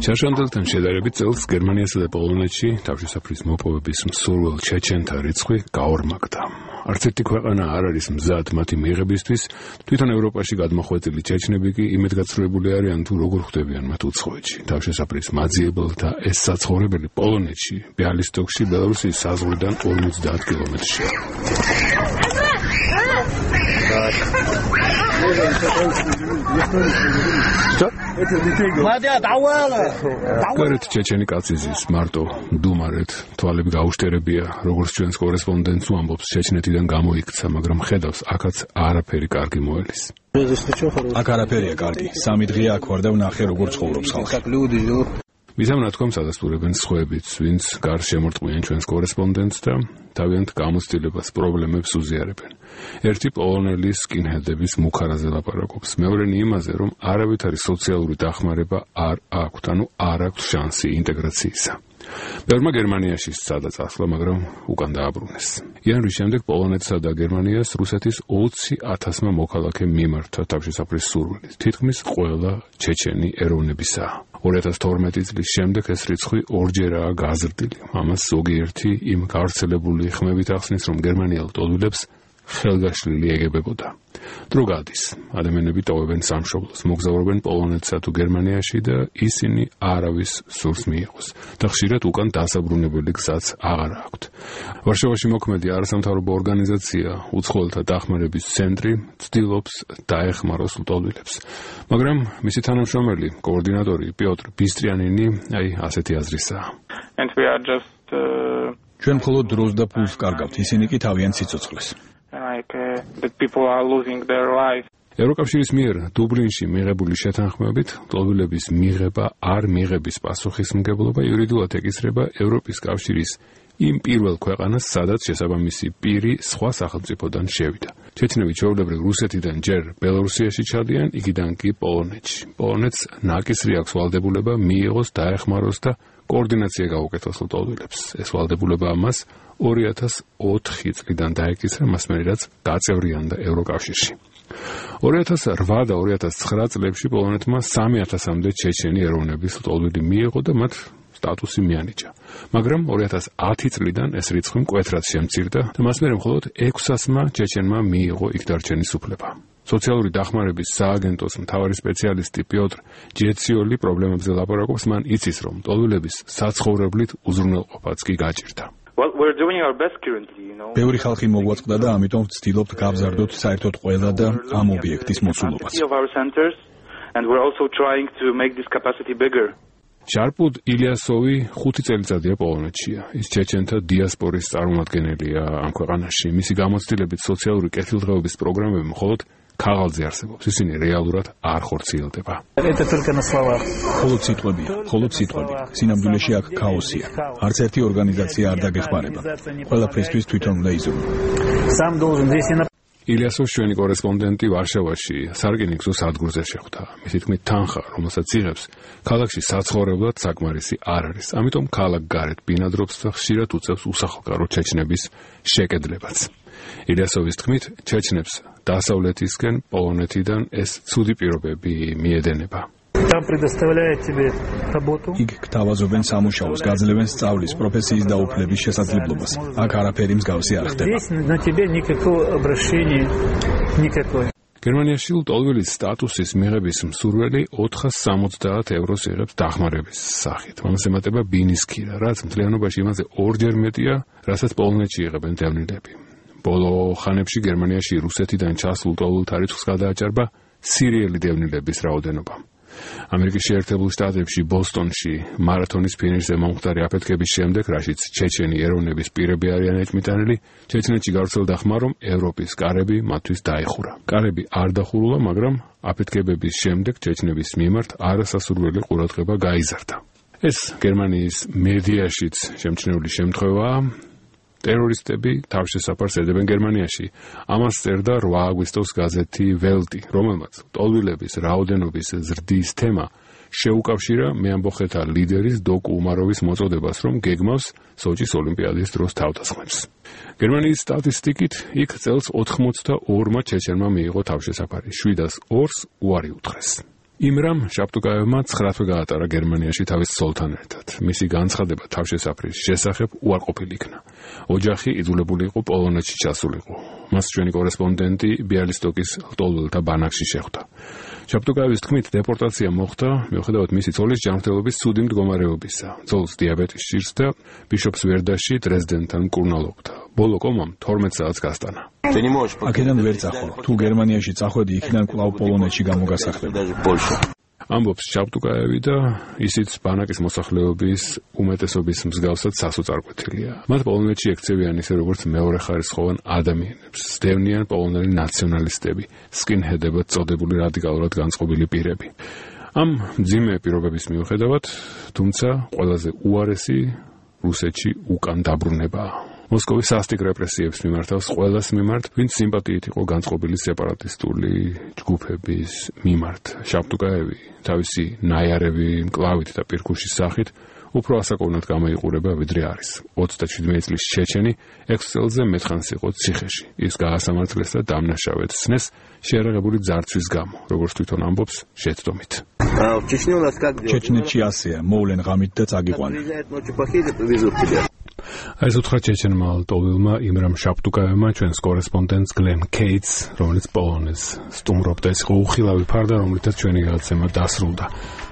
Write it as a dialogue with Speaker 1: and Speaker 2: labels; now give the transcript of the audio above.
Speaker 1: ჩაშანდელთან შედარებით წელს გერმანიასა და პოლონეთში თავშესაფრის მოპოვების მსურველ ჩეჩენთა რიცხვი გაორმაგდა. არც ერთი ქვეყანა არ არის მზად მათი მიღებისთვის, თვითონ ევროპაში გადმოხვეწილი ჩეჩნები კი იმედგაცრუებული არიან თუ როგორ ხვდებიან მათ უცხოეთში. თავშესაფრის მაძიებელთა ეს საცხოვრებელი პოლონეთში, ბიალისტოკში, ბელარუსის საზღვრიდან 50 კილომეტრში. გარეთ ჩეჩენი კაცი ზის მარტო დუმარეთ თვალები გაუშტერებია, როგორც ჩვენს კორესპონდენტს ამბობს, ჩეჩნეთიდან გამოიქცა, მაგრამ ხედავს, აქაც არაფერი კარგი მოელის.
Speaker 2: აქ არაფერია კარგი, 3 დღეა აქ ვარ და ვნახე, როგორ ცხოვრობს ხალხი.
Speaker 1: მისამ ნათქვამს ადასტურებენ სხვაებიც, ვინც გარს შემორტყმიან ჩვენს კორესპონდენტს და თავიანთ გამოცდილებას, პრობლემებს უზიარებენ. ერთი პოლონელი სკინჰედების მუქარაზე ლაპარაკობს, მეორენი იმაზე, რომ არავითარი სოციალური დახმარება არ აქვთ, ანუ არ აქვთ შანსი ინტეგრაციისა. ბევრმა გერმანიაში სცადა წასვლა, მაგრამ უკან დააბრუნეს. იანვრის შემდეგ პოლონეთსა და გერმანიას რუსეთის 20,000-მა მოქალაქემ მიმართა თავშესაფრის სურვილი. თითქმის ყველა ჩეჩენი ეროვნებისაა. 2012 წლის შემდეგ ეს რიცხვი ორჯერაა გაზრდილი. ამას ზოგიერთი იმ გავრცელებული ხმებით ახსნის, რომ გერმანიელ ტოლვილებს ხელგაშლილი ეგებებოდა. დრო გადის, ადამიანები ტოვებენ სამშობლოს, მოგზაურობენ პოლონეთსა თუ გერმანიაში და ისინი არავის სურს მიიღოს და ხშირად უკან დასაბრუნებელი გზაც აღარ აქვთ. ვარშავაში მოქმედი არასამთავრობო ორგანიზაცია უცხოელთა დახმარების ცენტრი ცდილობს დაეხმაროს ლტოლვილებს, მაგრამ მისი თანამშრომელი, კოორდინატორი პიოტრ ბისტრიანინი ასეთი აზრისაა.
Speaker 2: ჩვენ მხოლოდ დროს და ფულს კარგავთ, ისინი კი თავიანთ სიცოცხლეს.
Speaker 1: ევროკავშირის მიერ დუბლინში მიღებული შეთანხმებით ლტოლვილების მიღება არ მიღების პასუხისმგებლობა იურიდიულად ეკისრება ევროპის კავშირის იმ პირველ ქვეყანას, სადაც შესაბამისი პირი სხვა სახელმწიფოდან შევიდა. ჩეჩნები ჩვეულებრივ რუსეთიდან ჯერ ბელარუსიაში ჩადიან, იქიდან კი პოლონეთში. პოლონეთს ნაკისრი აქვს ვალდებულება მიიღოს, დაეხმაროს და კოორდინაცია გაუკეთოს ლტოლვილებს. ეს ვალდებულება ამას 2004 წლიდან დაეკისრა, მას მერე რაც გაწევრიანდა ევროკავშირში. 2008 და 2009 წლებში პოლონეთმა 3000-მდე ჩეჩენი ეროვნების ლტოლვილი მიიღო და მათ სტატუსი მიანიჭა. მაგრამ 2010 წლიდან ეს რიცხვი მკვეთრად შემცირდა და მას მერე მხოლოდ 600-მა ჩეჩენმა მიიღო იქ დარჩენის უფლება. სოციალური დახმარების სააგენტოს მთავარი სპეციალისტი პიოტრ ჯეციოლი პრობლემებზე ლაპარაკობს, მან იცის, რომ ლტოლვილების საცხოვრებლით უზრუნველყოფაც კი გაჭირდა.
Speaker 2: ბევრი ხალხი მოგვაწყდა და ამიტომ ვცდილობთ გავზარდოთ საერთოდ ყველა და ამ ობიექტის მოცულობას.
Speaker 1: შარპუდ ილიასოვი 5 წელიწადია პოლონეთშია. ის ჩეჩენთა დიასპორის წარმომადგენელია ამ ქვეყანაში. მისი გამოცდილებით სოციალური კეთილდღეობის პროგრამები მხოლოდ ქაღალდზე არსებობს. ისინი რეალურად არ ხორციელდება.
Speaker 2: მხოლოდ სიტყვები. სინამდვილეში აქ ქაოსია. არც ერთი ორგანიზაცია არ დაგეხმარება. ყველაფრისთვის თვითონ უნდა იზრუნო.
Speaker 1: ილიასოვს ჩვენი კორესპონდენტი ვარშავაში სარკინიგზო სადგურზე შეხვდა. მისი თქმით, თანხა, რომელსაც იღებს, ქალაქში საცხოვრებლად საკმარისი არ არის. ამიტომ ქალაქ გარეთ ბინადრობს და ხშირად უწევს უსახლკარო ჩეჩნების შეკედლებაც. ილიასოვის თქმით, ჩეჩნებს დასავლეთისკენ, პოლონეთიდან ეს ცუდი პირობები მიედენება.
Speaker 2: იქ გთავაზობენ სამუშაოს, გაძლევენ სწავლის, პროფესიის დაუფლების შესაძლებლობას. აქ არაფერი მსგავსი არ ხდება.
Speaker 1: გერმანიაში ლტოლვილის სტატუსის მიღების მსურველი 470 ევროს იღებს დახმარების სახით. ამას ემატება ბინის ქირა, რაც მთლიანობაში იმაზე ორჯერ მეტია, რასაც პოლონეთში იღებენ დევნილები. ბოლო ხანებში გერმანიაში რუსეთიდან ჩასულ ლტოლვილთა რიცხვს გადააჭარბა სირიელი დევნილების რაოდენობა. ამერიკის შეერთებულ შტატებში, ბოსტონში მარათონის ფინიშზე მომხდარი აფეთქების შემდეგ, რაშიც ჩეჩენი ეროვნების პირები არიან ეჭმიტანილი, ჩეჩნეთში გავრცელდა ხმა, რომ ევროპის კარები მათთვის დაიხურა. კარები არ დახურულა, მაგრამ აფეთქებების შემდეგ ჩეჩნების მიმართ არასასურველი ყურადღება გაიზარდა. ეს გერმანიის მედიაშიც შემჩნეული შემთხვევაა. ტერორისტები თავშესაფარს ედებენ გერმანიაში. ამას წერდა 8 აგვისტოს გაზეთი ველტი, რომელმაც ლტოლვილების რაოდენობის ზრდის თემა შეუკავშირა მეამბოხეთა ლიდერის დოკ უმაროვის მოწოდებას, რომ გეგმავს სოჭის ოლიმპიადის დროს თავდასხმებს. გერმანიის სტატისტიკით იქ წელს 82-მა ჩეჩენმა მიიღო თავშესაფარი, 702-ს უარი უთხრეს. იმრამ შაპტუკაევმა 9 თვე გაატარა გერმანიაში თავის ცოლთან ერთად. მისი განცხადება თავშესაფრის შესახებ უარყოფილი იქნა. ოჯახი იძულებული იყო პოლონეთში ჩასულიყო. მას ჩვენი კორესპონდენტი ბიალისტოკის ლტოლვილთა ბანაკში შეხვდა. შაპტუკაევის თქმით, დეპორტაცია მოხდა მიუხედავად მისი ცოლის ჯანმრთელობის ცუდი მდგომარეობისა. ძოლს დიაბეტი სჭირს და ბიშოპს ვერდაში დრეზდენთან მკურნალობდა. ბოლო კომამ 12 საათს გასტანა.
Speaker 2: აქედან ვერ წახვალ. თუ გერმანიაში წახვედი, იქიდან კვლავ პოლონეთში გამოგასახლება.
Speaker 1: ამბობს შაპტუკაევი და ისიც ბანაკის მოსახლეობის უმეტესობის მსგავსად სასოწარკვეთილია. მათ პოლონეთში ექცევიან ისე როგორც მეორეხარისხოვან ადამიანებს. სდევნიან პოლონელი ნაციონალისტები, სკინჰედებად წოდებული რადიკალურად განწყობილი პირები. ამ მძიმე პირობების მიუხედავად, თუმცა ყველაზე უარესი რუსეთში უკან დაბრუნებაა. მოსკოვის სასტიკ რეპრესიებს მიმართავს ყველას მიმართ, ვინც სიმპათიით იყო განწყობილი სეპარატისტული ჯგუფების მიმართ. შაპტუკაევი თავისი ნაიარევი მკლავით და პირქუშის სახით უფრო ასაკოვნად გამოიყურება, ვიდრე არის. 37 წლის ჩეჩენი 6 წელზე მეთხანს იყო ციხეში. ის გაასამართლეს და დამნაშავედ სცნეს შეერაღებული ძარცვის გამო, როგორც თვითონ ამბობს, შეცდომით.
Speaker 2: ჩეჩნეთში ასეა, მოვლენ ღამით და წაგიყვანა.
Speaker 1: ეს უთხრა ჩეჩენმა ლტოლვილმა იმრამ შაპტუკაევმა ჩვენს კორესპონდენტს გლენ კეიტს, რომელიც პოლონეთს სტუმრობდა. ეს იყო უხილავი ფარდა, რომლითაც ჩვენი გადაცემა დასრულდა.